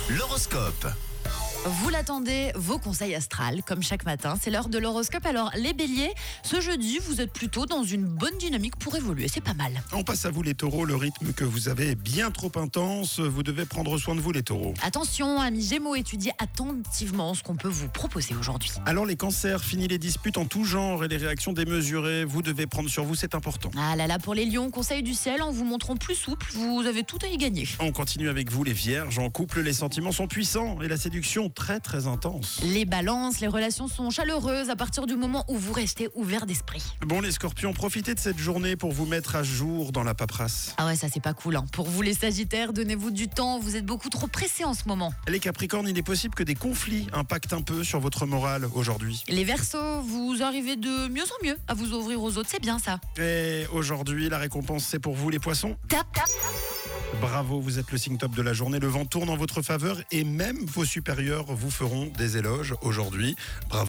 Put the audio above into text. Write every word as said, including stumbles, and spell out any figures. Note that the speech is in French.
L'horoscope. Vous l'attendez, vos conseils astrales, comme chaque matin. C'est l'heure de l'horoscope. Alors, les béliers, ce jeudi, vous êtes plutôt dans une bonne dynamique pour évoluer. C'est pas mal. On passe à vous les taureaux, le rythme que vous avez est bien trop intense, vous devez prendre soin de vous les taureaux. Attention, amis gémeaux, étudiez attentivement ce qu'on peut vous proposer aujourd'hui. Alors les cancers, fini les disputes en tout genre et les réactions démesurées, vous devez prendre sur vous, c'est important. Ah là là, pour les lions, conseil du ciel, en vous montrant plus souple, vous avez tout à y gagner. On continue avec vous les vierges, en couple les sentiments sont puissants et la séduction très très intense. Les balances, les relations sont chaleureuses à partir du moment où vous restez ouvert d'esprit. Bon les scorpions, profitez de cette journée pour vous mettre à jour dans la paperasse. Ah ouais, ça c'est pas cool. Hein. Pour vous les sagittaires, donnez-vous du temps, vous êtes beaucoup trop pressés en ce moment. Les capricornes, il est possible que des conflits impactent un peu sur votre morale aujourd'hui. Les verseaux, vous arrivez de mieux en mieux à vous ouvrir aux autres, c'est bien ça. Et aujourd'hui, la récompense c'est pour vous les poissons. Tap, tap. Bravo, vous êtes le signe top de la journée. Le vent tourne en votre faveur et même vos supérieurs vous feront des éloges aujourd'hui. Bravo.